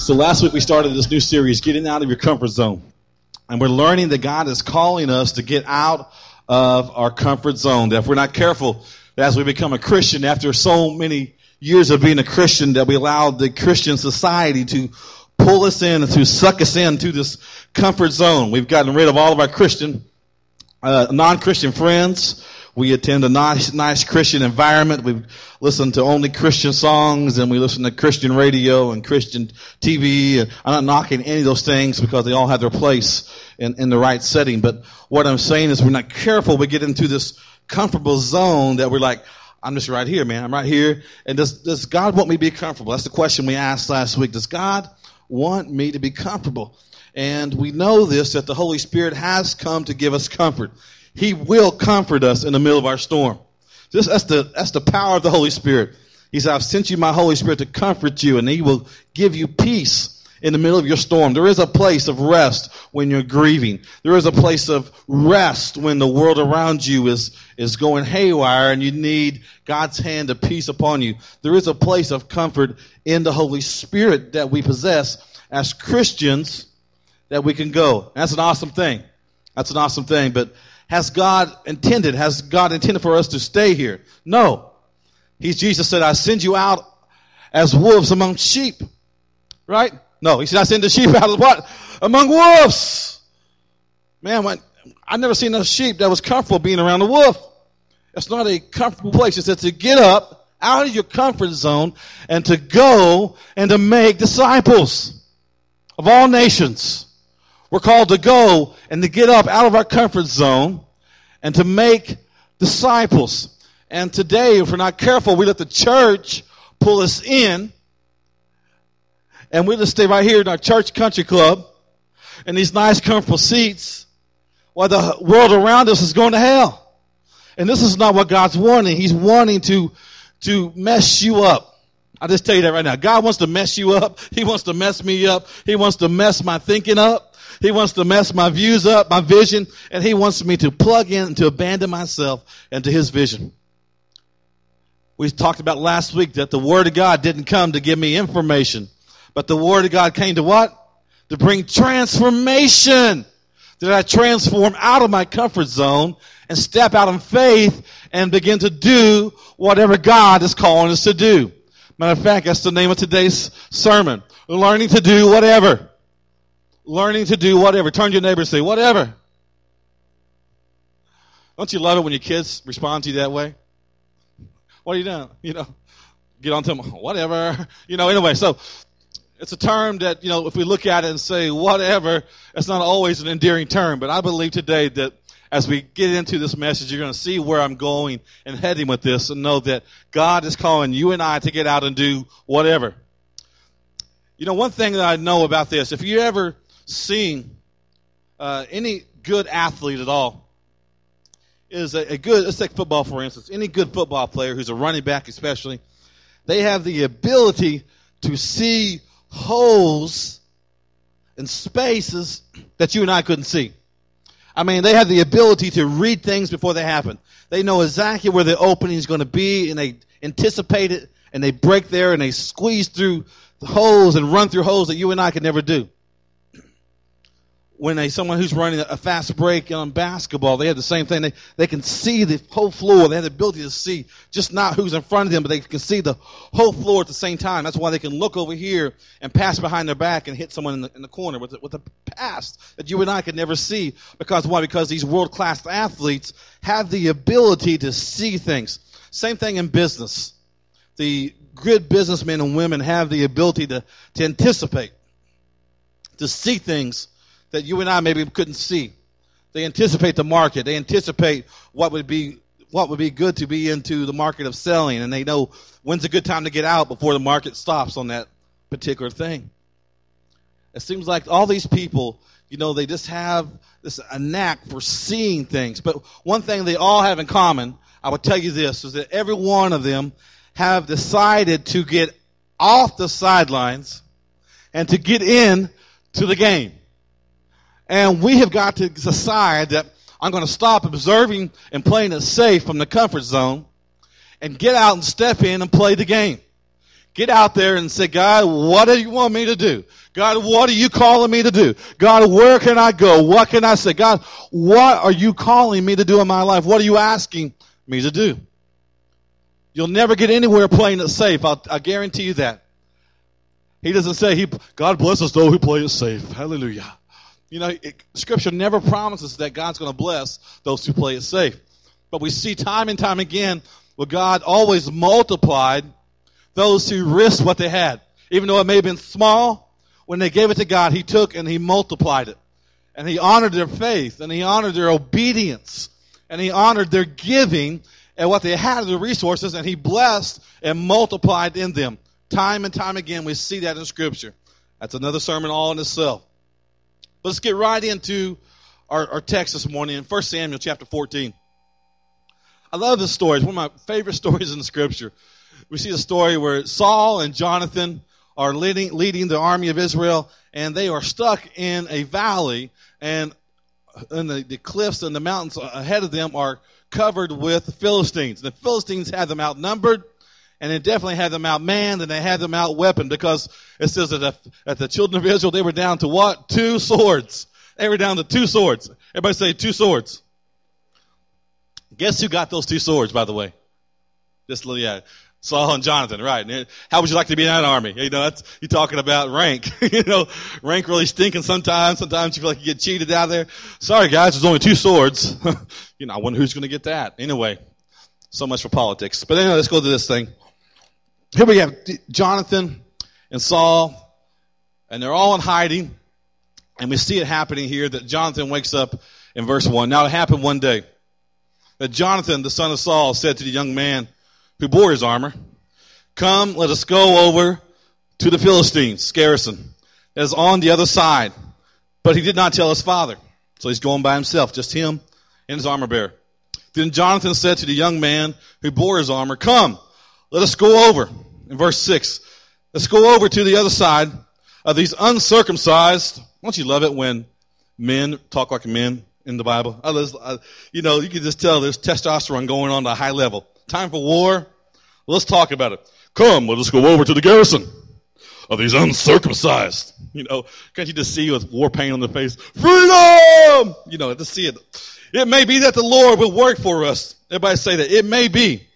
So last week we started this new series, Getting Out of Your Comfort Zone. And we're learning that God is calling us to get out of our comfort zone. That if we're not careful, as we become a Christian, after so many years of being a Christian, that we allow the Christian society to pull us in and to suck us into this comfort zone. We've gotten rid of all of our non-Christian friends. We attend a nice Christian environment. We listen to only Christian songs, and we listen to Christian radio and Christian TV. And I'm not knocking any of those things because they all have their place in the right setting. But what I'm saying is, we're not careful, we get into this comfortable zone that we're like, I'm just right here, man. I'm right here. And does God want me to be comfortable? That's the question we asked last week. Does God want me to be comfortable? And we know this, that the Holy Spirit has come to give us comfort. He will comfort us in the middle of our storm. That's the power of the Holy Spirit. He said, I've sent you my Holy Spirit to comfort you, and He will give you peace in the middle of your storm. There is a place of rest when you're grieving. There is a place of rest when the world around you is going haywire and you need God's hand of peace upon you. There is a place of comfort in the Holy Spirit that we possess as Christians that we can go. That's an awesome thing. That's an awesome thing. But has God intended for us to stay here? No. Jesus said, I send you out as wolves among sheep. Right? No, He said, I send the sheep out as what? Among wolves. Man, I've never seen a sheep that was comfortable being around a wolf. It's not a comfortable place. It said to get up out of your comfort zone and to go and to make disciples of all nations. We're called to go and to get up out of our comfort zone and to make disciples. And today, if we're not careful, we let the church pull us in, and we just stay right here in our church country club in these nice, comfortable seats while the world around us is going to hell. And this is not what God's wanting. He's wanting to mess you up. I'll just tell you that right now. God wants to mess you up. He wants to mess me up. He wants to mess my thinking up. He wants to mess my views up, my vision, and He wants me to plug in and to abandon myself into His vision. We talked about last week that the Word of God didn't come to give me information, but the Word of God came to what? To bring transformation. That I transform out of my comfort zone and step out in faith and begin to do whatever God is calling us to do. Matter of fact, that's the name of today's sermon. Learning to do whatever. Learning to do whatever. Turn to your neighbor and say, whatever. Don't you love it when your kids respond to you that way? What are you doing? Get on to them, whatever. Anyway, so it's a term that, if we look at it and say whatever, it's not always an endearing term. But I believe today that as we get into this message, you're going to see where I'm going and heading with this and know that God is calling you and I to get out and do whatever. One thing that I know about this, if you ever seen any good athlete at all, is a good, let's take football for instance, any good football player who's a running back especially, they have the ability to see holes and spaces that you and I couldn't see. I mean, they have the ability to read things before they happen. They know exactly where the opening is going to be, and they anticipate it, and they break there, and they squeeze through the holes and run through holes that you and I could never do. When someone who's running a fast break on basketball, they have the same thing. They can see the whole floor. They have the ability to see just not who's in front of them, but they can see the whole floor at the same time. That's why they can look over here and pass behind their back and hit someone in the corner with a pass that you and I could never see. Because why? Because these world-class athletes have the ability to see things. Same thing in business. The good businessmen and women have the ability to anticipate, to see things that you and I maybe couldn't see. They anticipate the market. They anticipate what would be good to be into the market of selling, and they know when's a good time to get out before the market stops on that particular thing. It seems like all these people, they just have a knack for seeing things. But one thing they all have in common, I would tell you this, is that every one of them have decided to get off the sidelines and to get in to the game. And we have got to decide that I'm going to stop observing and playing it safe from the comfort zone and get out and step in and play the game. Get out there and say, God, what do you want me to do? God, what are you calling me to do? God, where can I go? What can I say? God, what are you calling me to do in my life? What are you asking me to do? You'll never get anywhere playing it safe. I guarantee you that. He doesn't say, God blesses those who play it safe. Hallelujah. You know, Scripture never promises that God's going to bless those who play it safe. But we see time and time again where God always multiplied those who risked what they had. Even though it may have been small, when they gave it to God, He took and He multiplied it. And He honored their faith, and He honored their obedience, and He honored their giving and what they had of the resources, and He blessed and multiplied in them. Time and time again, we see that in Scripture. That's another sermon all in itself. But let's get right into our text this morning in 1 Samuel chapter 14. I love this story. It's one of my favorite stories in the Scripture. We see a story where Saul and Jonathan are leading the army of Israel, and they are stuck in a valley, and the cliffs and the mountains ahead of them are covered with Philistines. The Philistines had them outnumbered, and they definitely had them outmanned, and they had them outweaponed, because it says that at the children of Israel, they were down to what? 2 swords. They were down to 2 swords. Everybody say 2 swords. Guess who got those 2 swords, by the way? Saul and Jonathan, right. How would you like to be in that army? You know, you're talking about rank. You know, rank really stinking sometimes. Sometimes you feel like you get cheated out there. Sorry, guys, there's only 2 swords. You know, I wonder who's going to get that. Anyway, so much for politics. But anyway, let's go to this thing. Here we have Jonathan and Saul, and they're all in hiding. And we see it happening here that Jonathan wakes up in verse 1. Now, it happened one day that Jonathan, the son of Saul, said to the young man who bore his armor, "Come, let us go over to the Philistines' garrison that is on the other side." But he did not tell his father. So he's going by himself, just him and his armor bearer. Then Jonathan said to the young man who bore his armor, "Come, let us go over." In verse 6, let's go over to the other side of these uncircumcised. Don't you love it when men talk like men in the Bible? You know, you can just tell there's testosterone going on at a high level. Time for war? Let's talk about it. "Come, let us go over to the garrison of these uncircumcised." You know, can't you just see with war paint on their face? Freedom! You know, to see it. It may be that the Lord will work for us. Everybody say that. It may be.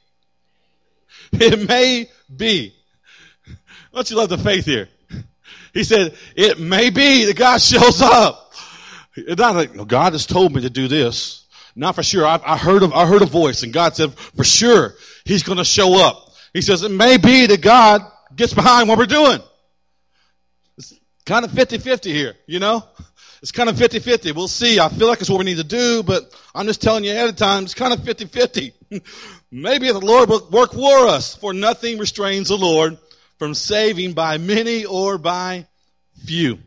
It may be. Don't you love the faith here? He said, it may be that God shows up. It's not like, God has told me to do this. Not for sure. I heard a voice, and God said, for sure, He's going to show up. He says, it may be that God gets behind what we're doing. It's kind of 50-50 here, you know? It's kind of 50-50. We'll see. I feel like it's what we need to do, but I'm just telling you ahead of time, it's kind of 50-50. Maybe the Lord will work for us, for nothing restrains the Lord from saving by many or by few.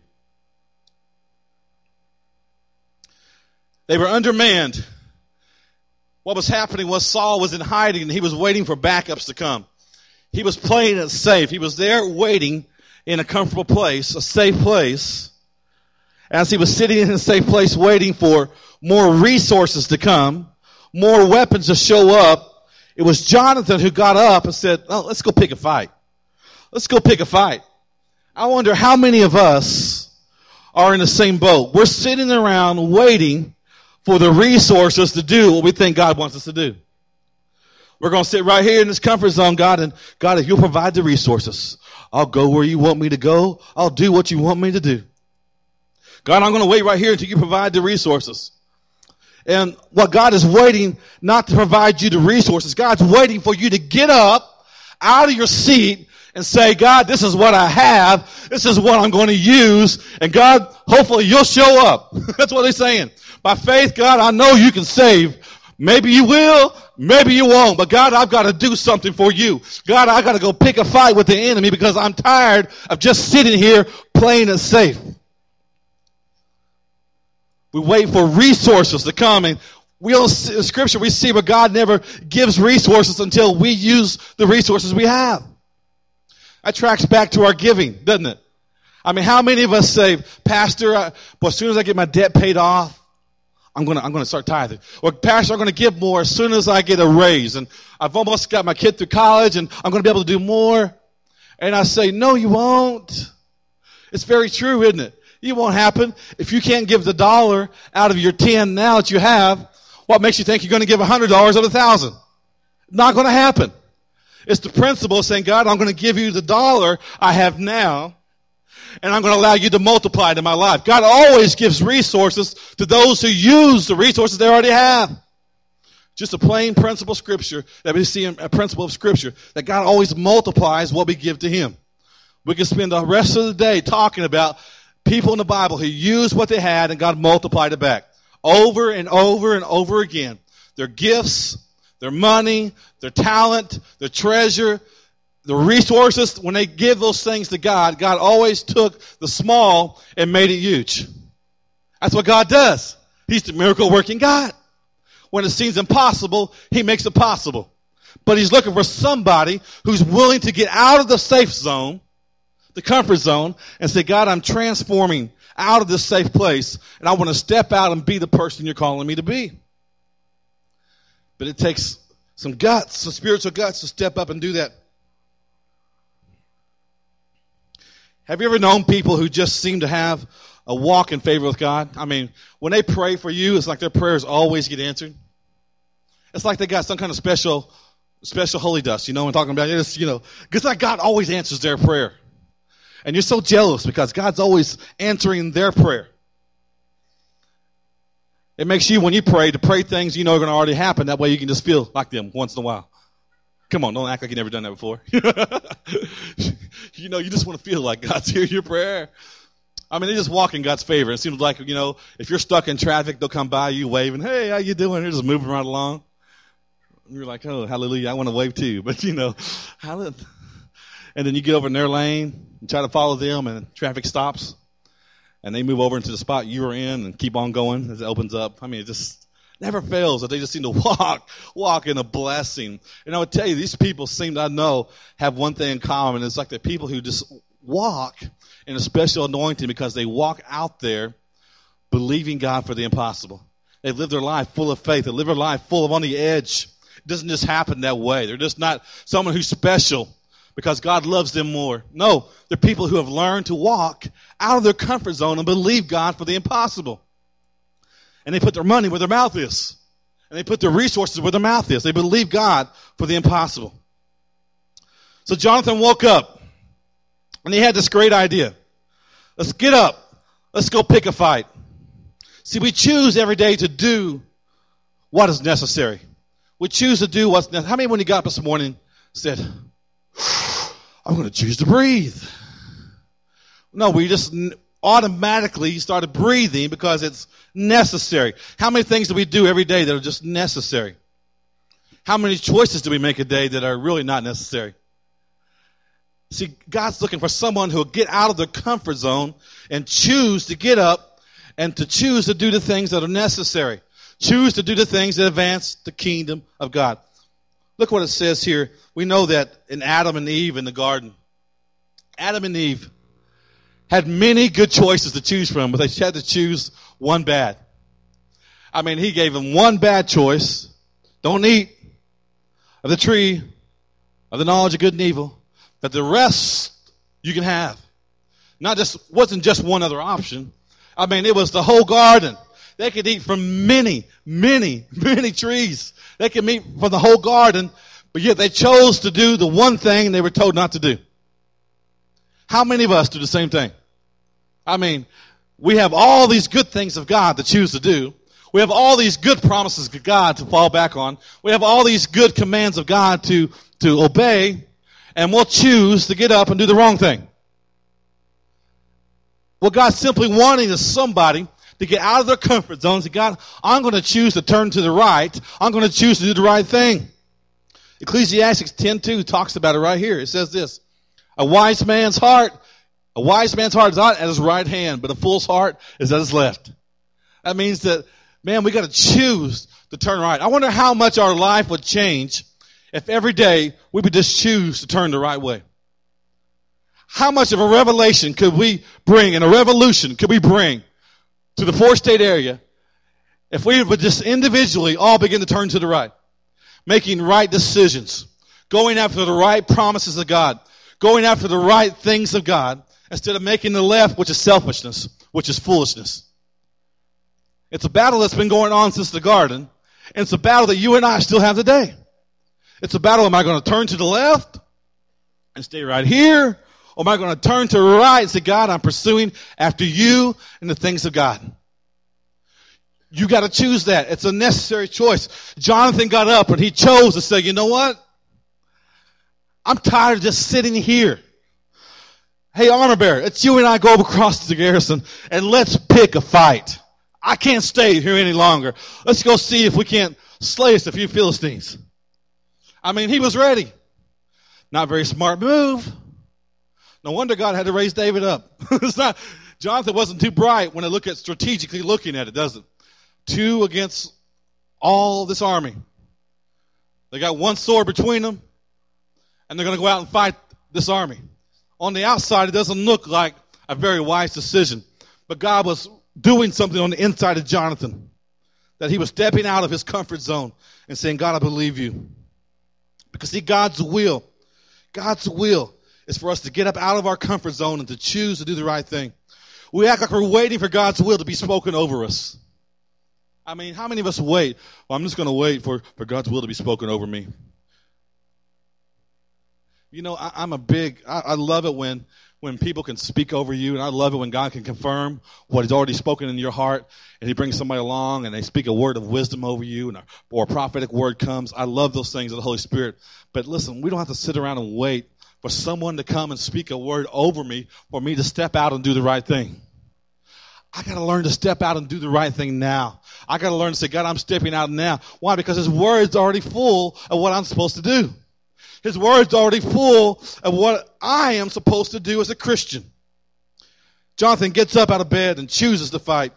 They were undermanned. What was happening was Saul was in hiding, and he was waiting for backups to come. He was playing it safe. He was there waiting in a comfortable place, a safe place. As he was sitting in a safe place waiting for more resources to come, more weapons to show up, it was Jonathan who got up and said, "Oh, let's go pick a fight. Let's go pick a fight." I wonder how many of us are in the same boat. We're sitting around waiting for the resources to do what we think God wants us to do. We're going to sit right here in this comfort zone, God, and God, if you'll provide the resources, I'll go where you want me to go. I'll do what you want me to do. God, I'm going to wait right here until you provide the resources. And what God is waiting not to provide you the resources, God's waiting for you to get up out of your seat and say, God, this is what I have. This is what I'm going to use. And God, hopefully you'll show up. That's what he's saying. By faith, God, I know you can save. Maybe you will, maybe you won't. But God, I've got to do something for you. God, I've got to go pick a fight with the enemy because I'm tired of just sitting here playing it safe. We wait for resources to come, and we don't see, in Scripture we see where God never gives resources until we use the resources we have. That tracks back to our giving, doesn't it? I mean, how many of us say, Pastor, as soon as I get my debt paid off, I'm gonna start tithing. Or Pastor, I'm gonna give more as soon as I get a raise, and I've almost got my kid through college, and I'm gonna be able to do more. And I say, no, you won't. It's very true, isn't it? It won't happen. If you can't give the $1 out of your 10 now that you have, what makes you think you're going to give $100 out of 1,000? Not going to happen. It's the principle of saying, God, I'm going to give you the $1 I have now, and I'm going to allow you to multiply it in my life. God always gives resources to those who use the resources they already have. Just a plain principle of Scripture that we see in a principle of Scripture, that God always multiplies what we give to Him. We can spend the rest of the day talking about people in the Bible who used what they had and God multiplied it back over and over and over again. Their gifts, their money, their talent, their treasure, the resources, when they give those things to God, God always took the small and made it huge. That's what God does. He's the miracle working God. When it seems impossible, He makes it possible. But He's looking for somebody who's willing to get out of the safe zone, the comfort zone, and say, God, I'm transforming out of this safe place, and I want to step out and be the person you're calling me to be. But it takes some guts, some spiritual guts to step up and do that. Have you ever known people who just seem to have a walk in favor with God? I mean, when they pray for you, it's like their prayers always get answered. It's like they got some kind of special holy dust, you know what I'm talking about? It's, because like God always answers their prayer. And you're so jealous because God's always answering their prayer. It makes you, when you pray, to pray things you know are going to already happen. That way you can just feel like them once in a while. Come on, don't act like you've never done that before. You just want to feel like God's hearing your prayer. I mean, they just walk in God's favor. It seems like, if you're stuck in traffic, they'll come by you waving, hey, how you doing? They're just moving right along. And you're like, oh, hallelujah, I want to wave too. But, and then you get over in their lane and try to follow them, and traffic stops. And they move over into the spot you were in and keep on going as it opens up. I mean, it just never fails that they just seem to walk in a blessing. And I would tell you, these people I know, have one thing in common. It's like the people who just walk in a special anointing because they walk out there believing God for the impossible. They live their life full of faith. They live their life full of on the edge. It doesn't just happen that way. They're just not someone who's special because God loves them more. No, they're people who have learned to walk out of their comfort zone and believe God for the impossible. And they put their money where their mouth is. And they put their resources where their mouth is. They believe God for the impossible. So Jonathan woke up, and he had this great idea. Let's get up. Let's go pick a fight. See, we choose every day to do what is necessary. We choose to do what's necessary. How many, when he got up this morning, said, I'm going to choose to breathe? No, we just automatically started breathing because it's necessary. How many things do we do every day that are just necessary? How many choices do we make a day that are really not necessary? See, God's looking for someone who will get out of their comfort zone and choose to get up and to choose to do the things that are necessary. Choose to do the things that advance the kingdom of God. Look what it says here. We know that in Adam and Eve in the garden, Adam and Eve had many good choices to choose from, but they had to choose one bad. I mean, he gave them one bad choice. Don't eat of the tree of the knowledge of good and evil. That the rest you can have. Wasn't just one other option. I mean, it was the whole garden. They could eat from many, many, many trees. They could eat from the whole garden, but yet they chose to do the one thing they were told not to do. How many of us do the same thing? I mean, we have all these good things of God to choose to do. We have all these good promises of God to fall back on. We have all these good commands of God to obey, and we'll choose to get up and do the wrong thing. What God's simply wanting is somebody to get out of their comfort zone and say, God, I'm going to choose to turn to the right. I'm going to choose to do the right thing. Ecclesiastes 10:2 talks about it right here. It says this, a wise man's heart is not at his right hand, but a fool's heart is at his left. That means that, man, we got to choose to turn right. I wonder how much our life would change if every day we would just choose to turn the right way. How much of a revelation could we bring and a revolution could we bring to the 4-state area if we would just individually all begin to turn to the right, making right decisions, going after the right promises of God, going after the right things of God, instead of making the left, which is selfishness, which is foolishness. It's a battle that's been going on since the garden, and it's a battle that you and I still have today. It's a battle, am I going to turn to the left and stay right here, or am I going to turn to the right and say, God, I'm pursuing after you and the things of God? You got to choose that. It's a necessary choice. Jonathan got up and he chose to say, you know what? I'm tired of just sitting here. Hey, armor bearer, it's you and I go across the garrison and let's pick a fight. I can't stay here any longer. Let's go see if we can't slay us a few Philistines. I mean, he was ready. Not very smart move. No wonder God had to raise David up. It's not, Jonathan wasn't too bright when I look at strategically looking at it, does it? 2 against all this army. They got one sword between them, and they're going to go out and fight this army. On the outside, it doesn't look like a very wise decision. But God was doing something on the inside of Jonathan, that he was stepping out of his comfort zone and saying, God, I believe you. Because see, God's will is for us to get up out of our comfort zone and to choose to do the right thing. We act like we're waiting for God's will to be spoken over us. I mean, how many of us wait? Well, I'm just going to wait for God's will to be spoken over me. You know, I love it when people can speak over you, and I love it when God can confirm what He's already spoken in your heart, and He brings somebody along and they speak a word of wisdom over you, or a prophetic word comes. I love those things of the Holy Spirit. But listen, we don't have to sit around and wait for someone to come and speak a word over me for me to step out and do the right thing. I got to learn to step out and do the right thing now. I got to learn to say, God, I'm stepping out now. Why? Because His word's already full of what I'm supposed to do. His word's already full of what I am supposed to do as a Christian. Jonathan gets up out of bed and chooses to fight.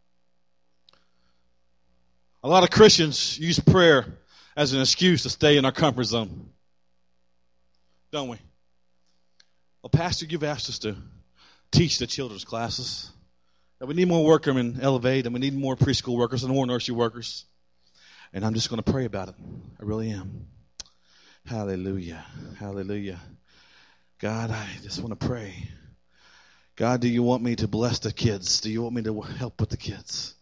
A lot of Christians use prayer as an excuse to stay in our comfort zone. Don't we? Well, Pastor, you've asked us to teach the children's classes. That we need more workmen in Elevate, and we need more preschool workers and more nursery workers. And I'm just going to pray about it. I really am. Hallelujah. Hallelujah. God, I just want to pray. God, do you want me to bless the kids? Do you want me to help with the kids?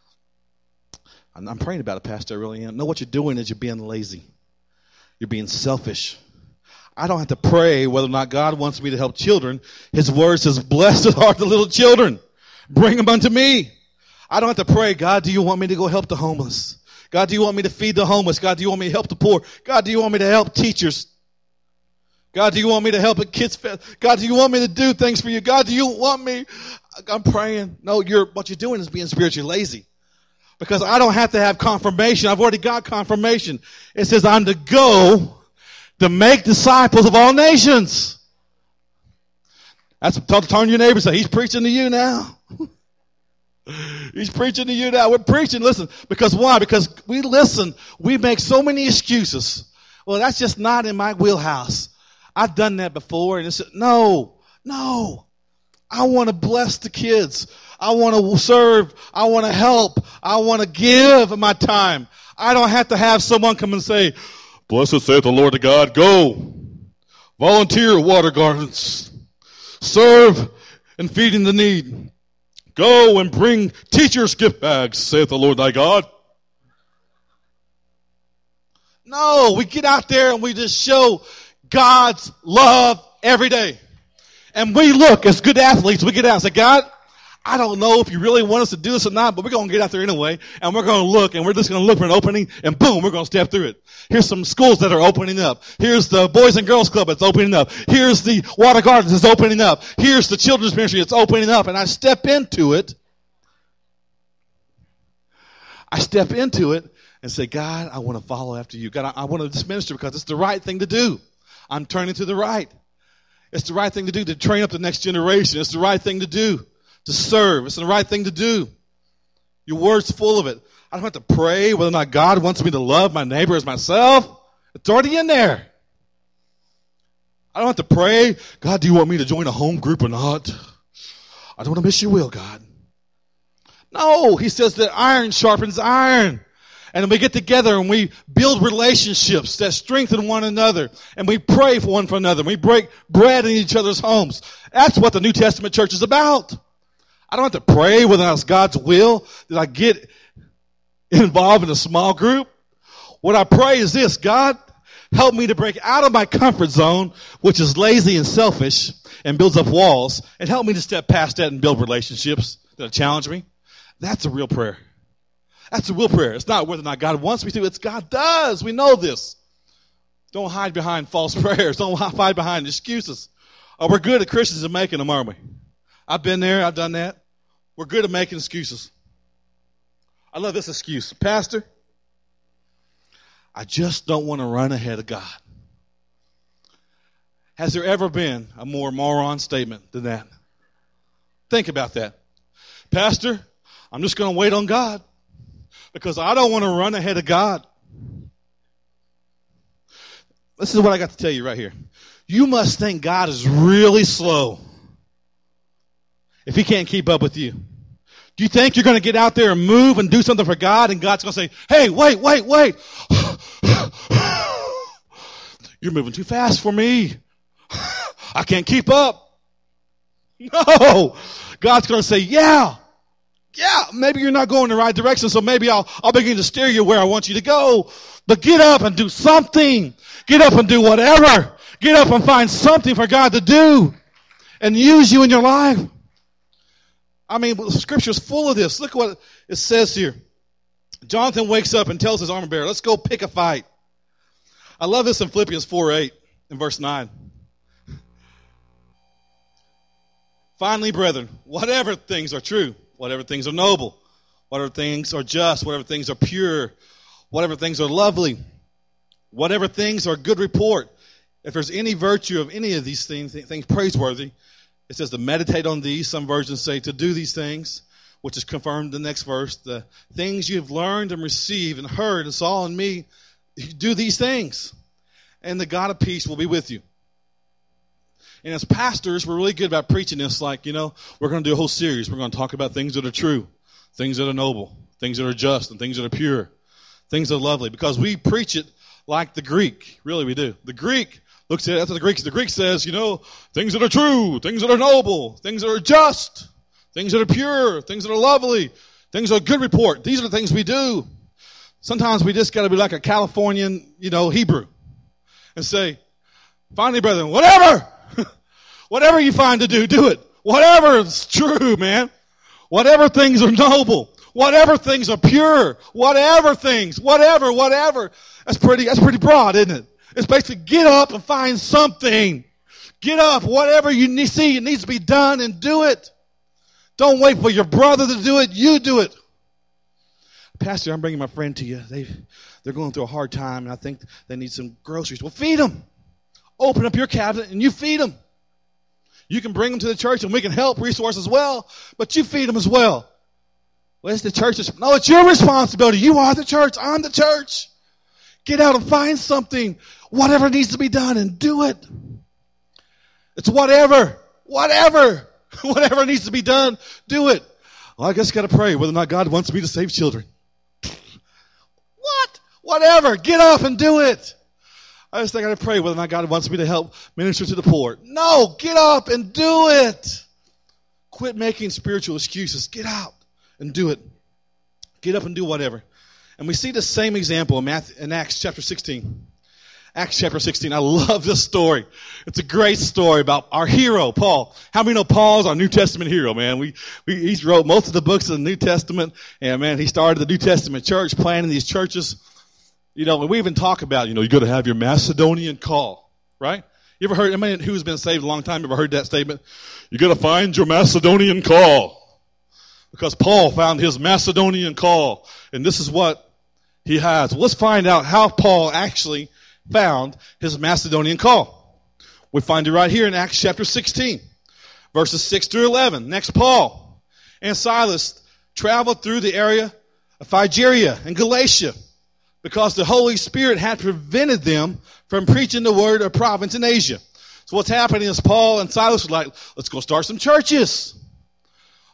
I'm praying about it, Pastor. I really am. No, what you're doing is you're being lazy. You're being selfish. I don't have to pray whether or not God wants me to help children. His word says, blessed are the little children. Bring them unto me. I don't have to pray, God, do you want me to go help the homeless? God, do you want me to feed the homeless? God, do you want me to help the poor? God, do you want me to help teachers? God, do you want me to help at kids' fest? God, do you want me to do things for you? God, do you want me? I'm praying. No, what you're doing is being spiritually lazy. Because I don't have to have confirmation. I've already got confirmation. It says I'm to go to make disciples of all nations. That's turn to your neighbor and say, he's preaching to you now. He's preaching to you now. We're preaching. Listen, because why? Because we listen. We make so many excuses. Well, that's just not in my wheelhouse. I've done that before. And it's no. I want to bless the kids. I want to serve. I want to help. I want to give my time. I don't have to have someone come and say, blessed saith the Lord of God, go. Volunteer water gardens. Serve in feeding the need. Go and bring teachers' gift bags, saith the Lord thy God. No, we get out there and we just show God's love every day. And we look as good athletes. We get out and say, God, I don't know if you really want us to do this or not, but we're going to get out there anyway. And we're going to look, and we're just going to look for an opening, and boom, we're going to step through it. Here's some schools that are opening up. Here's the Boys and Girls Club that's opening up. Here's the Water Gardens that's opening up. Here's the Children's Ministry that's opening up. And I step into it. And say, God, I want to follow after you. God, I want to just minister because it's the right thing to do. I'm turning to the right. It's the right thing to do to train up the next generation. It's the right thing to do to serve. It's the right thing to do. Your word's full of it. I don't have to pray whether or not God wants me to love my neighbor as myself. It's already in there. I don't have to pray, God, do you want me to join a home group or not? I don't want to miss your will, God. No, he says that iron sharpens iron. And we get together and we build relationships that strengthen one another. And we pray for one for another. We break bread in each other's homes. That's what the New Testament church is about. I don't have to pray whether it's God's will that I get involved in a small group. What I pray is this: God, help me to break out of my comfort zone, which is lazy and selfish and builds up walls, and help me to step past that and build relationships that challenge me. That's a real prayer. That's a real prayer. It's not whether or not God wants me to. It's God does. We know this. Don't hide behind false prayers. Don't hide behind excuses. Oh, we're good at Christians at making them, aren't we? I've been there. I've done that. We're good at making excuses. I love this excuse. Pastor, I just don't want to run ahead of God. Has there ever been a more moron statement than that? Think about that. Pastor, I'm just going to wait on God because I don't want to run ahead of God. This is what I got to tell you right here. You must think God is really slow if he can't keep up with you. Do you think you're going to get out there and move and do something for God and God's going to say, hey, wait. You're moving too fast for me. I can't keep up. No. God's going to say, yeah, maybe you're not going in the right direction, so maybe I'll begin to steer you where I want you to go. But get up and do something. Get up and do whatever. Get up and find something for God to do and use you in your life. I mean, the Scripture is full of this. Look what it says here. Jonathan wakes up and tells his armor bearer, let's go pick a fight. I love this in Philippians 4:8 in verse 9. Finally, brethren, whatever things are true, whatever things are noble, whatever things are just, whatever things are pure, whatever things are lovely, whatever things are good report, if there's any virtue of any of these things praiseworthy, it says to meditate on these. Some versions say to do these things, which is confirmed in the next verse. The things you have learned and received and heard and saw in me, do these things, and the God of peace will be with you. And as pastors, we're really good about preaching this like, we're going to do a whole series. We're going to talk about things that are true, things that are noble, things that are just, and things that are pure, things that are lovely. Because we preach it like the Greek. Really, we do. The Greek looks at it after the Greek. The Greek says, things that are true, things that are noble, things that are just, things that are pure, things that are lovely, things that are good report. These are the things we do. Sometimes we just got to be like a Californian, Hebrew and say, finally, brethren, whatever you find to do it. Whatever is true, man. Whatever things are noble. Whatever things are pure. Whatever. That's pretty broad, isn't it? It's basically get up and find something. Get up. Whatever you see it needs to be done and do it. Don't wait for your brother to do it. You do it. Pastor, I'm bringing my friend to you. They're going through a hard time, and I think they need some groceries. Well, feed them. Open up your cabinet, and you feed them. You can bring them to the church, and we can help resource as well, but you feed them as well. Well, it's the church's. No, it's your responsibility. You are the church. I'm the church. Get out and find something. Whatever needs to be done, and do it. It's whatever. Whatever needs to be done, do it. Well, I guess I got to pray whether or not God wants me to save children. What? Whatever. Get up and do it. I just think I got to pray whether or not God wants me to help minister to the poor. No, get up and do it. Quit making spiritual excuses. Get out and do it. Get up and do whatever. And we see the same example in Acts chapter 16. Acts chapter 16. I love this story. It's a great story about our hero, Paul. How many know Paul's our New Testament hero, man? He's wrote most of the books of the New Testament. And, man, he started the New Testament church, planting these churches. And we even talk about, you got to have your Macedonian call, right? You ever heard, anybody who's been saved a long time, ever heard that statement? You got to find your Macedonian call. Because Paul found his Macedonian call. And this is what he has. Let's find out how Paul actually found his Macedonian call. We find it right here in Acts chapter 16, verses 6 through 11. Next, Paul and Silas traveled through the area of Phrygia and Galatia because the Holy Spirit had prevented them from preaching the word of province in Asia. So what's happening is Paul and Silas were like, let's go start some churches.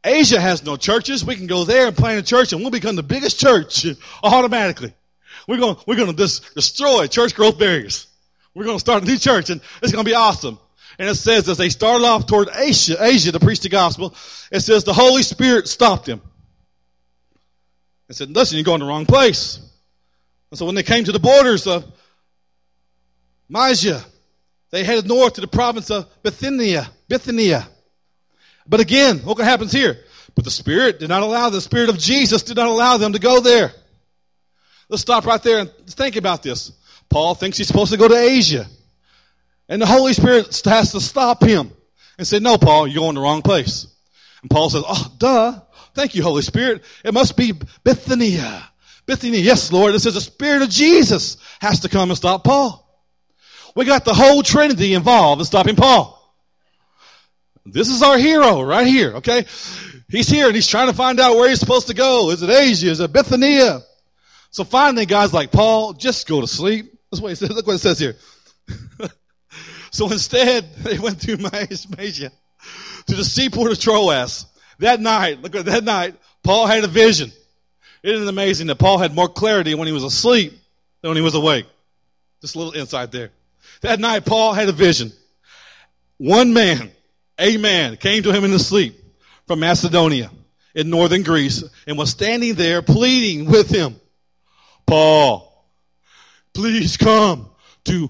Asia has no churches. We can go there and plant a church, and we'll become the biggest church automatically. We're going to just destroy church growth barriers. We're going to start a new church, and it's going to be awesome. And it says, as they started off toward Asia to preach the gospel, it says the Holy Spirit stopped them. It said, listen, you're going to the wrong place. And so when they came to the borders of Mysia, they headed north to the province of Bithynia. But again, look what happens here. But the Spirit of Jesus did not allow them to go there. Let's stop right there and think about this. Paul thinks he's supposed to go to Asia. And the Holy Spirit has to stop him and say, no, Paul, you're going the wrong place. And Paul says, oh, duh. Thank you, Holy Spirit. It must be Bithynia. Bithynia, yes, Lord. It says the Spirit of Jesus has to come and stop Paul. We got the whole Trinity involved in stopping Paul. This is our hero right here, okay? He's here and he's trying to find out where he's supposed to go. Is it Asia? Is it Bithynia? So finally, guys like Paul, just go to sleep. That's what he says. Look what it says here. So instead, they went through Mysia to the seaport of Troas. That night, Paul had a vision. Isn't it amazing that Paul had more clarity when he was asleep than when he was awake? Just a little insight there. That night, Paul had a vision. One man, a man, came to him in his sleep from Macedonia in northern Greece and was standing there pleading with him. Paul, please come to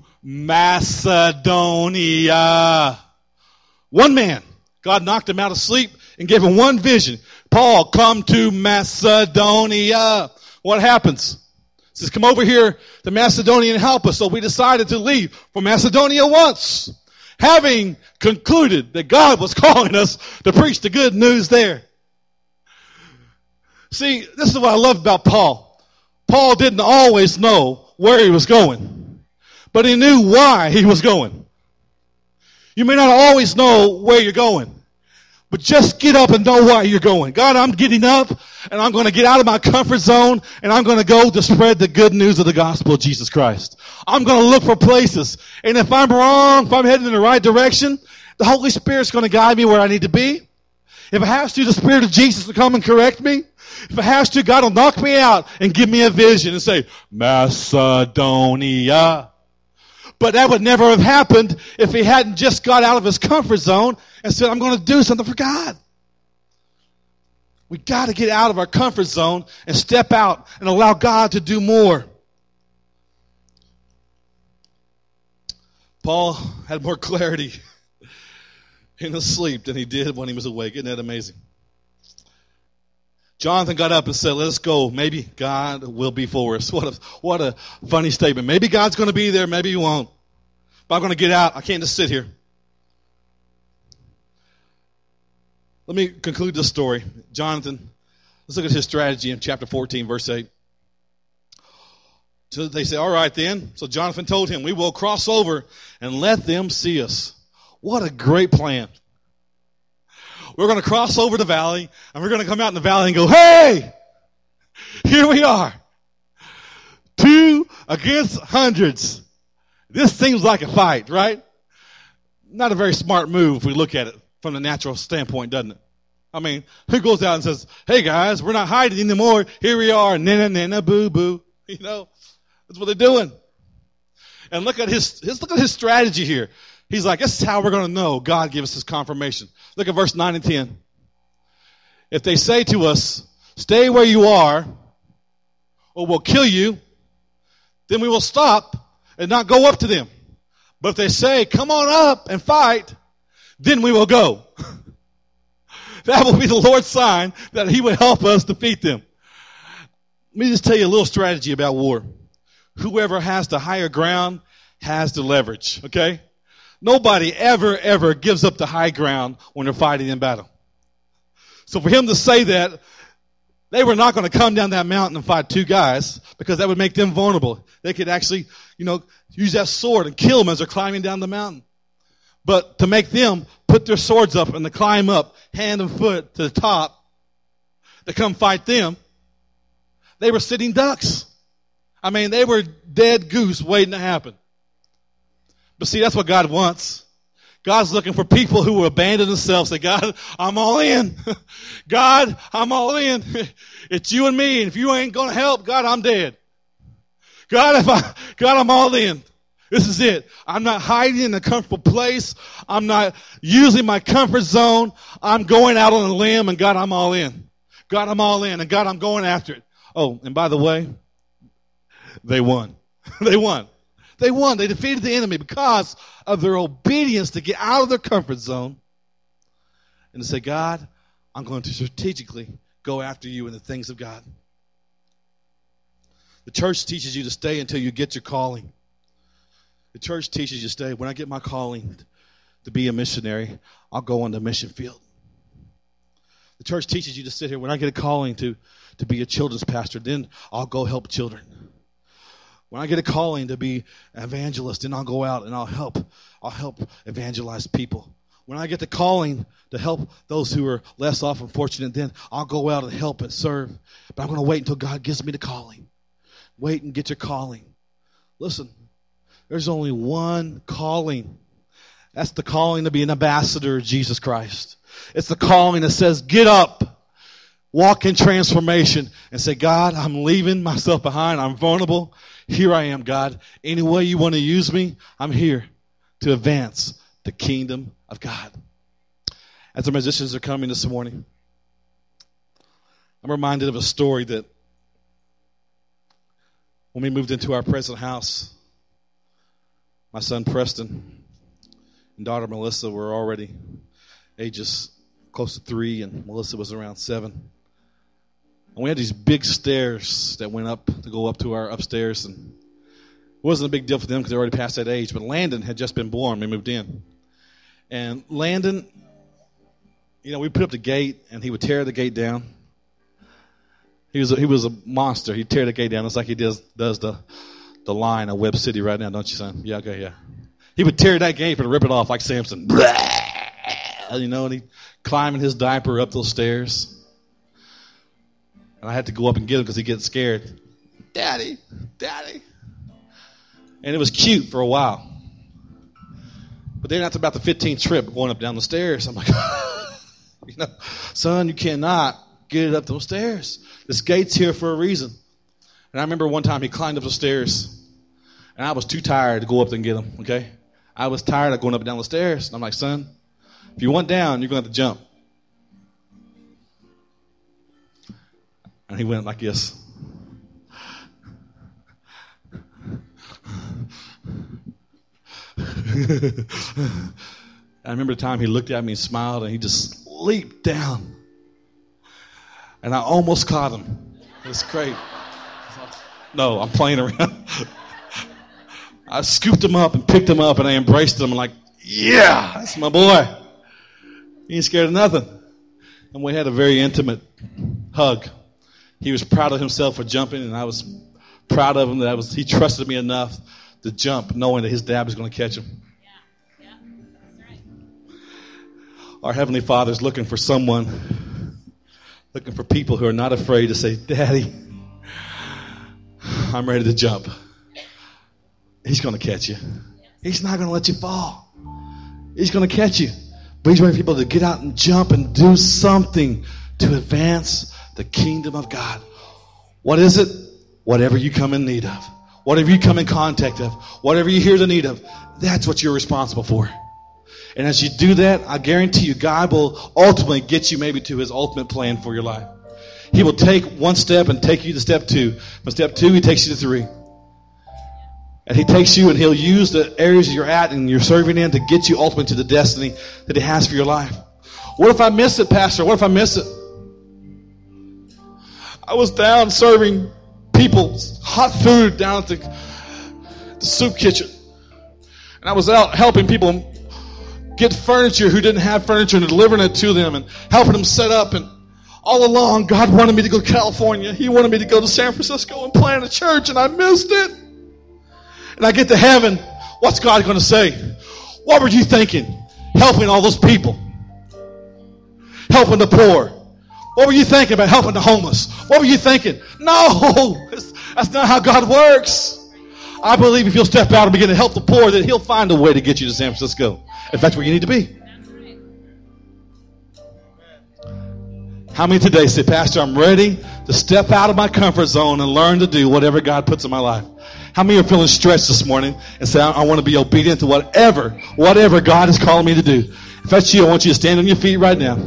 Macedonia. One man. God knocked him out of sleep and gave him one vision. Paul, come to Macedonia. What happens? It says, come over here to Macedonia and help us. So we decided to leave for Macedonia once, having concluded that God was calling us to preach the good news there. See, this is what I love about Paul. Paul didn't always know where he was going, but he knew why he was going. You may not always know where you're going, but just get up and know why you're going. God, I'm getting up and I'm going to get out of my comfort zone and I'm going to go to spread the good news of the gospel of Jesus Christ. I'm going to look for places. And if I'm wrong, if I'm heading in the right direction, the Holy Spirit's going to guide me where I need to be. If it has to, the Spirit of Jesus will come and correct me. If it has to, God will knock me out and give me a vision and say, Macedonia. But that would never have happened if he hadn't just got out of his comfort zone and said, I'm going to do something for God. We got to get out of our comfort zone and step out and allow God to do more. Paul had more clarity in his sleep than he did when he was awake. Isn't that amazing? Jonathan got up and said, let's go. Maybe God will be for us. What a funny statement. Maybe God's going to be there. Maybe he won't. But I'm going to get out. I can't just sit here. Let me conclude this story. Jonathan, let's look at his strategy in chapter 14, verse 8. So they say, all right then. So Jonathan told him, we will cross over and let them see us. What a great plan. We're going to cross over the valley, and we're going to come out in the valley and go, hey, here we are. 2 against hundreds. This seems like a fight, right? Not a very smart move if we look at it from the natural standpoint, doesn't it? I mean, who goes out and says, hey guys, we're not hiding anymore. Here we are, nana, boo, boo. You know, that's what they're doing. And look at his strategy here. He's like, this is how we're going to know God gave us his confirmation. Look at verse 9 and 10. If they say to us, stay where you are, or we'll kill you, then we will stop and not go up to them. But if they say, come on up and fight, then we will go. That will be the Lord's sign that he will help us defeat them. Let me just tell you a little strategy about war. Whoever has the higher ground has the leverage, okay? Nobody ever gives up the high ground when they're fighting in battle. So for him to say that, they were not going to come down that mountain and fight 2 guys because that would make them vulnerable. They could actually, use that sword and kill them as they're climbing down the mountain. But to make them put their swords up and to climb up hand and foot to the top to come fight them, they were sitting ducks. I mean, they were dead goose waiting to happen. But see, that's what God wants. God's looking for people who will abandon themselves. Say, God, I'm all in. God, I'm all in. It's you and me. And if you ain't going to help, God, I'm dead. God, I'm all in. This is it. I'm not hiding in a comfortable place. I'm not using my comfort zone. I'm going out on a limb, and God, I'm all in. God, I'm all in. And God, I'm going after it. Oh, and by the way, they won. They won. They won. They defeated the enemy because of their obedience to get out of their comfort zone and to say, God, I'm going to strategically go after you in the things of God. The church teaches you to stay until you get your calling. The church teaches you to stay. When I get my calling to be a missionary, I'll go on the mission field. The church teaches you to sit here. When I get a calling to be a children's pastor, then I'll go help children. When I get a calling to be an evangelist, then I'll go out and I'll help evangelize people. When I get the calling to help those who are less off and fortunate, then I'll go out and help and serve. But I'm going to wait until God gives me the calling. Wait and get your calling. Listen, there's only one calling. That's the calling to be an ambassador of Jesus Christ. It's the calling that says, get up, walk in transformation, and say, God, I'm leaving myself behind. I'm vulnerable. Here I am, God. Any way you want to use me, I'm here to advance the kingdom of God. As the musicians are coming this morning, I'm reminded of a story that when we moved into our present house, my son Preston and daughter Melissa were already ages close to 3, and Melissa was around 7. And we had these big stairs that went up to go up to our upstairs, and it wasn't a big deal for them because they were already past that age. But Landon had just been born when we moved in. And Landon, we put up the gate, and he would tear the gate down. He was a monster. He'd tear the gate down. It's like he does the line of Webb City right now, don't you, son? Yeah, okay, yeah. He would tear that gate and rip it off like Samson. And he'd climb in his diaper up those stairs. And I had to go up and get him because he'd get scared. Daddy, Daddy. And it was cute for a while. But then after about the 15th trip going up down the stairs, I'm like, son, you cannot get it up those stairs. This gate's here for a reason. And I remember one time he climbed up the stairs, and I was too tired to go up there and get him, okay? I was tired of going up and down the stairs. And I'm like, son, if you want down, you're going to have to jump. And he went like this. I remember the time he looked at me and smiled, and he just leaped down. And I almost caught him. It was great. No, I'm playing around. I scooped him up and picked him up, and I embraced him. I'm like, yeah, that's my boy. He ain't scared of nothing. And we had a very intimate hug. He was proud of himself for jumping, and I was proud of him that he trusted me enough to jump, knowing that his dad was going to catch him. Yeah, that's right. Our Heavenly Father is looking for someone, looking for people who are not afraid to say, Daddy, I'm ready to jump. He's going to catch you. He's not going to let you fall. He's going to catch you. But he's ready for people to get out and jump and do something to advance the kingdom of God. What is it? Whatever you come in need of. Whatever you come in contact of. Whatever you hear the need of. That's what you're responsible for. And as you do that, I guarantee you, God will ultimately get you maybe to his ultimate plan for your life. He will take one step and take you to step 2. From step 2, he takes you to 3. And he takes you and he'll use the areas you're at and you're serving in to get you ultimately to the destiny that he has for your life. What if I miss it, Pastor? What if I miss it? I was down serving people hot food down at the soup kitchen. And I was out helping people get furniture who didn't have furniture and delivering it to them and helping them set up. And all along, God wanted me to go to California. He wanted me to go to San Francisco and plant a church, and I missed it. And I get to heaven, what's God going to say? What were you thinking? Helping all those people. Helping the poor. What were you thinking about helping the homeless? What were you thinking? No, that's not how God works. I believe if you'll step out and begin to help the poor, that he'll find a way to get you to San Francisco. If that's where you need to be. How many today say, Pastor, I'm ready to step out of my comfort zone and learn to do whatever God puts in my life? How many are feeling stretched this morning and say, I want to be obedient to whatever God is calling me to do? If that's you, I want you to stand on your feet right now.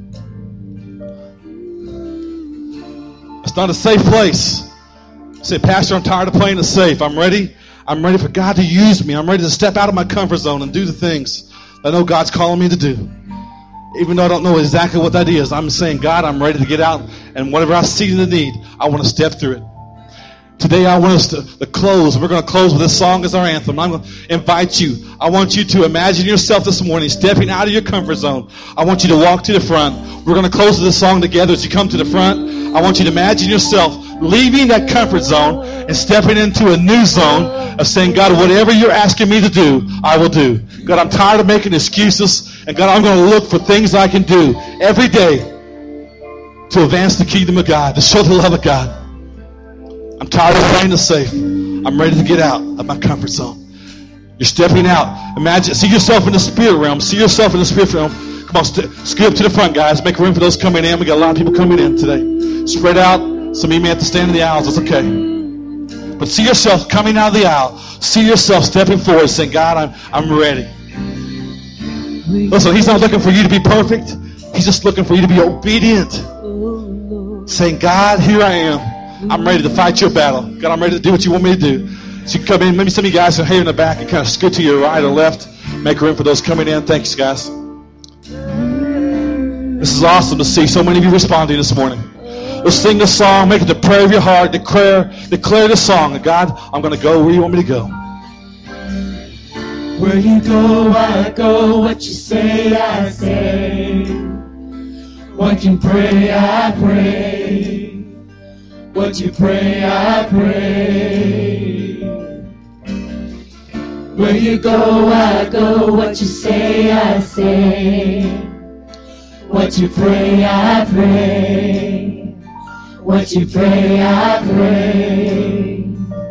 It's not a safe place. Say, Pastor, I'm tired of playing it safe. I'm ready. I'm ready for God to use me. I'm ready to step out of my comfort zone and do the things that I know God's calling me to do. Even though I don't know exactly what that is, I'm saying, God, I'm ready to get out, and whatever I see the need, I want to step through it. Today, I want us to close. We're going to close with this song as our anthem. I'm going to invite you. I want you to imagine yourself this morning stepping out of your comfort zone. I want you to walk to the front. We're going to close with this song together. As you come to the front, I want you to imagine yourself leaving that comfort zone and stepping into a new zone of saying, God, whatever you're asking me to do, I will do. God, I'm tired of making excuses. And God, I'm going to look for things I can do every day to advance the kingdom of God, to show the love of God. I'm tired of playing it safe. I'm ready to get out of my comfort zone. You're stepping out. Imagine, see yourself in the spirit realm. See yourself in the spirit realm. Come on, scoot up to the front, guys. Make room for those coming in. We got a lot of people coming in today. Spread out. Some of you may have to stand in the aisles. That's okay. But see yourself coming out of the aisle. See yourself stepping forward, saying, God, I'm ready. Listen, he's not looking for you to be perfect. He's just looking for you to be obedient. Saying, God, here I am. I'm ready to fight your battle. God, I'm ready to do what you want me to do. So you come in. Maybe some of you guys are here in the back and kind of scoot to your right or left. Make room for those coming in. Thanks, guys. This is awesome to see so many of you responding this morning. Let's sing the song. Make it the prayer of your heart. Declare the song. God, I'm going to go where you want me to go. Where you go, I go. What you say, I say. What you pray, I pray. What you pray, I pray. Where you go, I go. What you say, I say. What you pray, I pray. What you pray, I pray.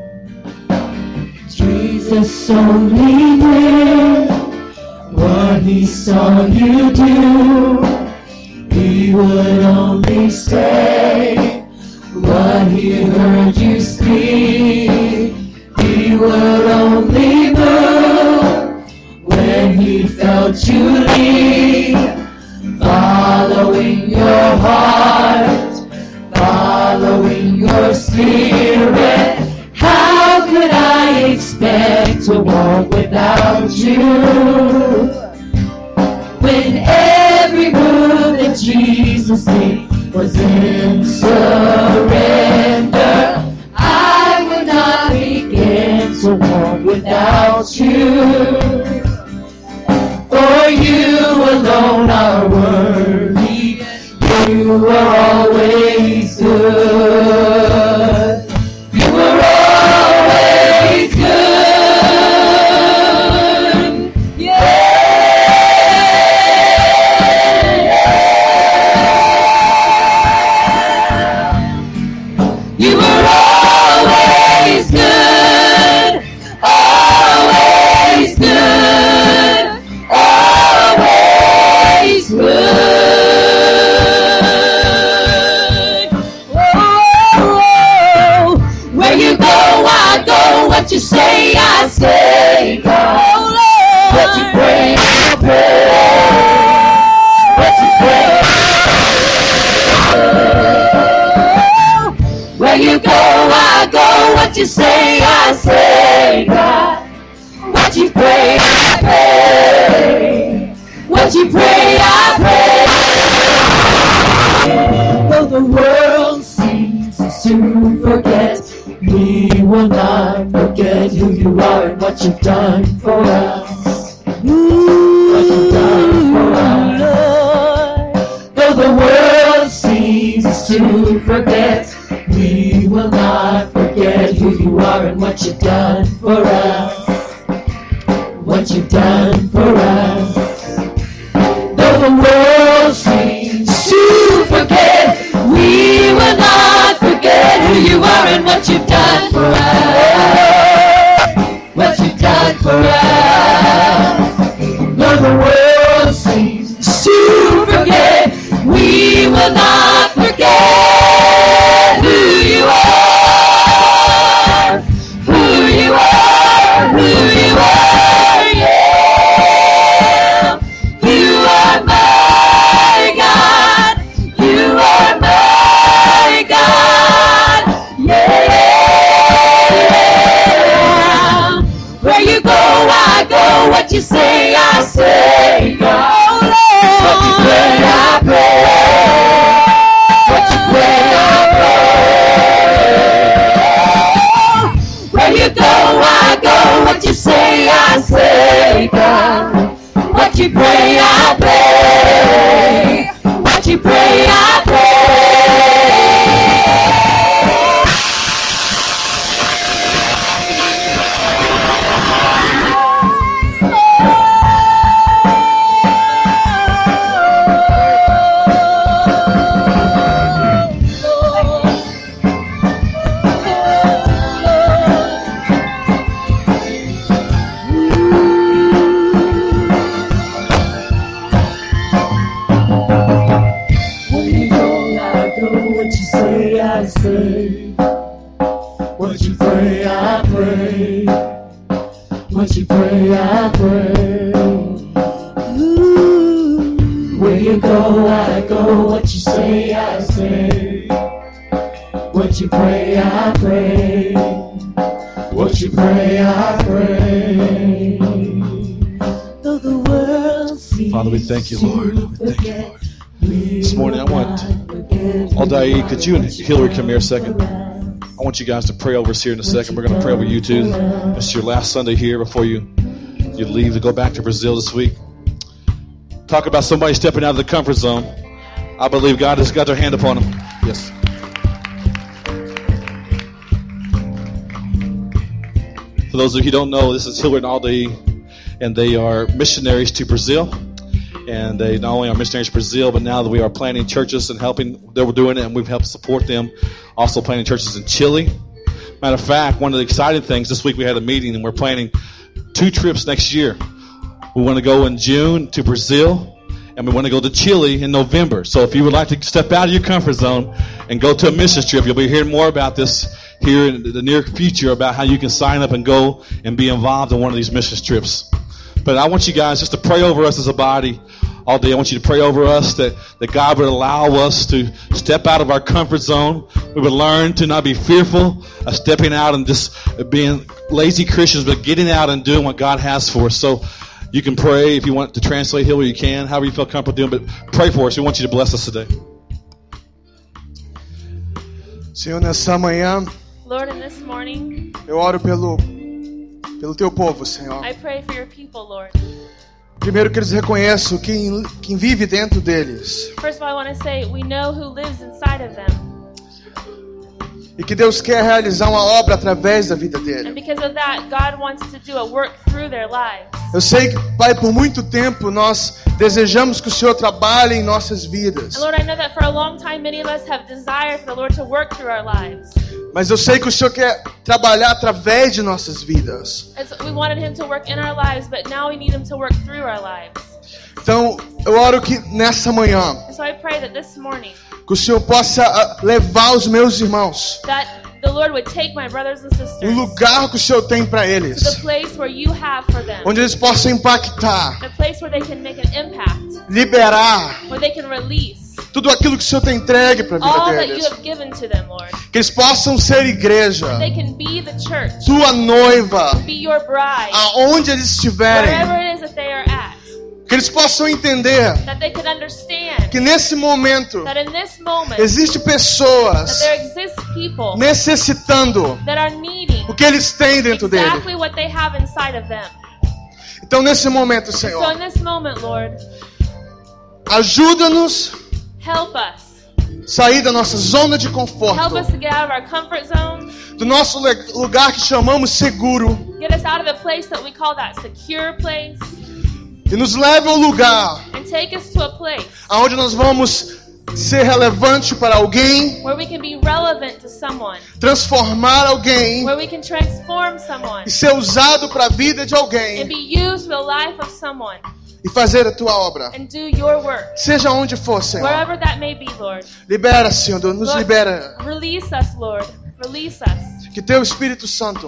Jesus only did what he saw you do. He would only say what he heard you speak. He would only move when he felt you lead. Following your heart, following your spirit. How could I expect to walk without you? When every move that Jesus made was in surrender, I would not begin to walk without you. For you alone are worthy, you are always good. You are always good. Yeah. You are always good, always good, always good. Oh, where you go, I go. What you say, I say. Oh, Lord. What you pray, I pray. What you pray. Where you go, I go. What you say, I say. God, what you pray, I pray. What you pray, I pray. Though the world seems to forget, we will not forget who you are and what you've done for us. What you've done for us. Though the world seems to forget, we will not forget who you are and what you've done for us. What you've done for us. Though the world seems to forget, we will not forget who you are and what you've done for us. you say, I say, God. What you pray, I pray. What you pray, I pray. Where you go, I go. What you say, I say, God. What you pray, I pray. What you pray, I pray. I say, what you pray, I pray. What you pray, I pray. Ooh, where you go, I go. What you say, I say. What you pray, I pray. What you pray, I pray. Though the world seems Father, we thank you, Lord. We thank you, Lord. This morning, I want Aldair, could you and Hillary come here a second? I want you guys to pray over us here in a second. We're going to pray over you too. It's your last Sunday here before you leave to go back to Brazil this week. Talk about somebody stepping out of the comfort zone. I believe God has got their hand upon them. Yes. For those of you who don't know, this is Hillary and Aldair, and they are missionaries to Brazil. And they not only are missionaries to Brazil, but now that we are planting churches and helping, they were doing it, and we've helped support them. Also planting churches in Chile. Matter of fact, one of the exciting things, this week we had a meeting, and we're planning 2 trips next year. We want to go in June to Brazil, and we want to go to Chile in November. So if you would like to step out of your comfort zone and go to a missions trip, you'll be hearing more about this here in the near future, about how you can sign up and go and be involved in one of these missions trips. But I want you guys just to pray over us as a body all day. I want you to pray over us that God would allow us to step out of our comfort zone. We would learn to not be fearful of stepping out and just being lazy Christians, but getting out and doing what God has for us. So you can pray. If you want to translate, Hillary, you can. However you feel comfortable doing, but pray for us. We want you to bless us today. Senhor, nessa manhã, Lord, in this morning, eu oro pelo teu povo, Senhor. I pray for your people, Lord. Primeiro que eles reconheçam quem vive dentro deles. First of all, I want to say we know who lives inside of them. E que Deus quer realizar uma obra através da vida And dele. because of that, God wants to do a work through their lives. Eu sei que, Pai, por muito tempo nós desejamos que o Senhor trabalhe em nossas vidas. And Lord, I know that for a long time, many of us have desire for the Lord to work through our lives. Mas eu sei que o Senhor quer trabalhar através de nossas vidas. And so we wanted Him to work in our lives, but now we need Him to work through our lives. Então, eu oro que nessa manhã, And so I pray that this morning, que o Senhor possa levar os meus irmãos that the Lord would take my brothers and sisters no lugar que o Senhor tem para to eles. the place where you have for them. Onde eles possam impactar, The place where they can make an impact, liberar where they can release tudo aquilo que o Senhor tem entregue para a all vida that you deles. have given to them, Lord. Que eles possam ser igreja, They can be the church, tua noiva, be your bride, aonde eles estiverem. wherever it is that they are at. Que eles possam entender That they can understand que nesse momento that in this moment, existem that pessoas there exist people necessitando that are needing o que eles têm dentro dele. exactly what they have inside of them. Então nesse momento, So in Senhor, this moment, Lord, ajuda-nos help us. a sair da nossa zona de Help conforto, us to get out of our comfort zone. do nosso lugar que chamamos seguro, Get us out of the place that we call that secure place. e nos leve ao lugar And take us to a place aonde nós vamos ser relevante para alguém, where we can be relevant to someone. transformar alguém Where we can transform someone. e ser usado para a vida de And alguém be used for the life of someone. e fazer a tua obra. And do your work. Seja onde for, Senhor. Wherever that may be, Lord. Libera, Senhor, nos Lord, libera. release us, Lord. Release us. Que teu Espírito Santo,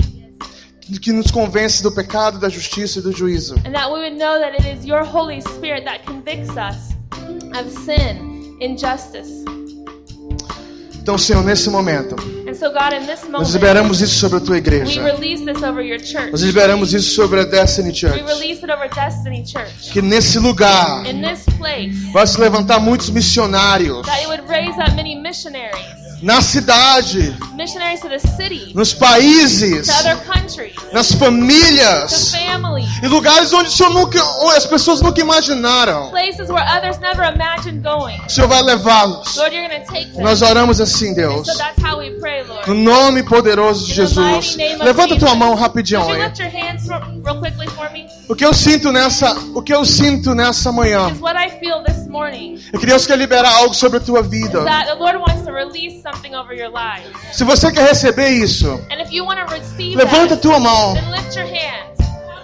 que nos convence do pecado, da justiça e do juízo, And that we would know that it is your Holy Spirit that convicts us of sin, injustice. então, Senhor, nesse momento, And So God, in this Nós moment, liberamos isso sobre a tua we igreja. release this over your church. Nós liberamos isso sobre a Destiny We Church. release it over Destiny Church. Que nesse lugar In this place, vai se levantar muitos missionários. that it would raise up many missionaries. Na cidade, Missionaries to the city, nos países, to other countries, nas to famílias, families, em lugares onde as pessoas nunca imaginaram. places where others never imagined going. O Senhor vai levá-los. Lord, you're going to take them. Nós oramos assim, Deus. So that's how we pray, No Lord. nome poderoso de In the mighty Jesus. name of Levanta tua Jesus. mão rapidinho Would you aí. lift your hands real quickly for me? O que eu sinto nessa manhã Because what I feel this morning é que Deus quer liberar algo sobre a tua is vida. that the Lord wants to release something over your lives. Se você quer receber isso, And if you want to receive levanta a that, tua mão. then lift your hands.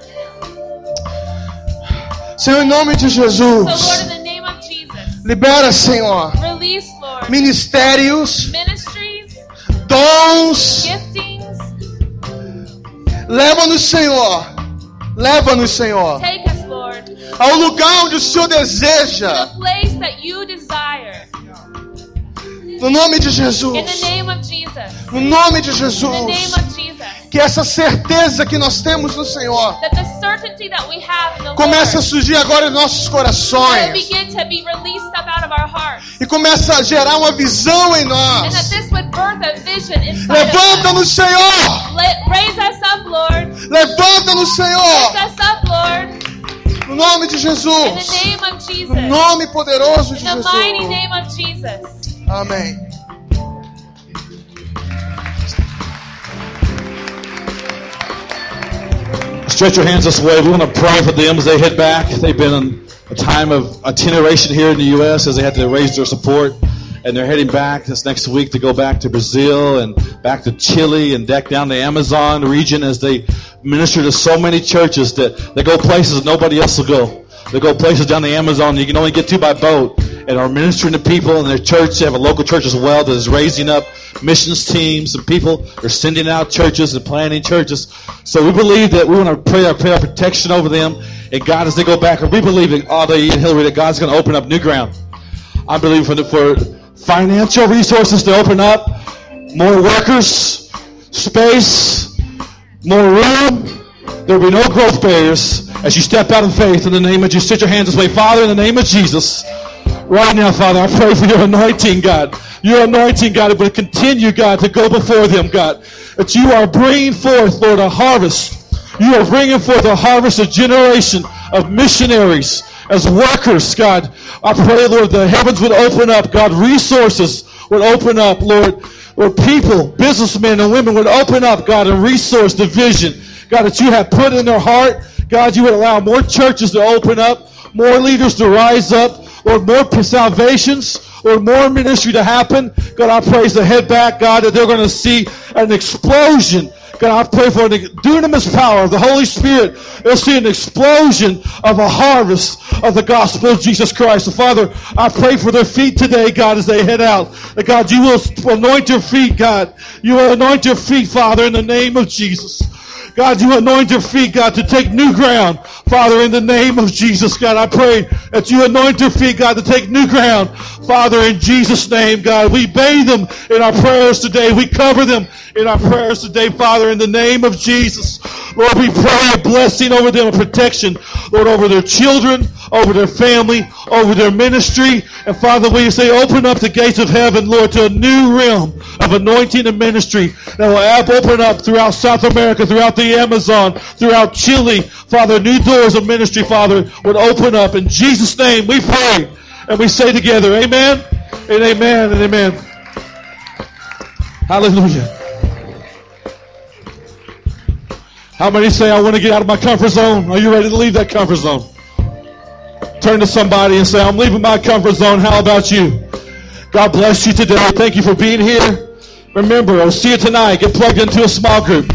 Senhor, em nome de So Lord, Jesus, in the name of Jesus, libera, Senhor, release, Lord, ministérios, ministries, dons. giftings. Leva-nos, Senhor. Leva-nos, Senhor, Take us, Lord, ao lugar onde o Senhor to deseja. the place that you desire. No nome de In the Jesus. name of Jesus. No nome de In the name Jesus. of Jesus. Que essa certeza que nós temos no Senhor That the certainty that we have in the comece a Lord surgir agora em nossos will corações. begin to be released up out of our hearts. E comece a gerar uma visão em And that nós. this would birth a vision inside of us. Levanta-nos, Senhor. Raise us up, Lord. Levanta-nos, Senhor. Lift us up, Lord. No nome de In the Jesus. name of No Jesus. nome poderoso de In the mighty Jesus. name of Jesus. Amém. Stretch your hands this way. We want to pray for them as they head back. They've been in a time of itineration here in the U.S. as they had to raise their support. And they're heading back this next week to go back to Brazil and back to Chile and back down the Amazon region as they minister to so many churches that they go places nobody else will go. They go places down the Amazon you can only get to by boat and are ministering to people in their church. They have a local church as well that is raising up missions teams and people. They're sending out churches and planting churches. So we believe that we want to pray our protection over them. And God, as they go back, and we believe in Audrey and Hillary that God's going to open up new ground. I believe for financial resources to open up, more workers, space, more room. There will be no growth barriers as you step out in faith in the name of Jesus. Sit your hands this way. Father, in the name of Jesus, right now, Father, I pray for your anointing, God. Your anointing, God, it will continue, God, to go before them, God. That you are bringing forth, Lord, a harvest. You are bringing forth a harvest, a generation of missionaries as workers, God. I pray, Lord, the heavens would open up, God. Resources would open up, Lord. Lord, people, businessmen and women would open up, God, and resource the vision, God, that you have put in their heart. God, you would allow more churches to open up, more leaders to rise up, Lord, more salvations, Lord, more ministry to happen. God, I praise the head back, God, that they're going to see an explosion. God, I pray for the dunamis power of the Holy Spirit. They'll see an explosion of a harvest of the gospel of Jesus Christ. So, Father, I pray for their feet today, God, as they head out. That, God, you will anoint your feet, God. You will anoint your feet, Father, in the name of Jesus. God, you anoint your feet, God, to take new ground. Father, in the name of Jesus, God, I pray that you anoint your feet, God, to take new ground. Father, in Jesus' name, God, we bathe them in our prayers today. We cover them in our prayers today, Father, in the name of Jesus. Lord, we pray a blessing over them, a protection, Lord, over their children, over their family, over their ministry. And Father, we say, open up the gates of heaven, Lord, to a new realm of anointing and ministry that will open up throughout South America, throughout the Amazon, throughout Chile. Father, new doors of ministry, Father, would open up. In Jesus' name, we pray. And we say together, amen, and amen, and amen. Hallelujah. How many say, I want to get out of my comfort zone? Are you ready to leave that comfort zone? Turn to somebody and say, I'm leaving my comfort zone. How about you? God bless you today. Thank you for being here. Remember, I'll see you tonight. Get plugged into a small group.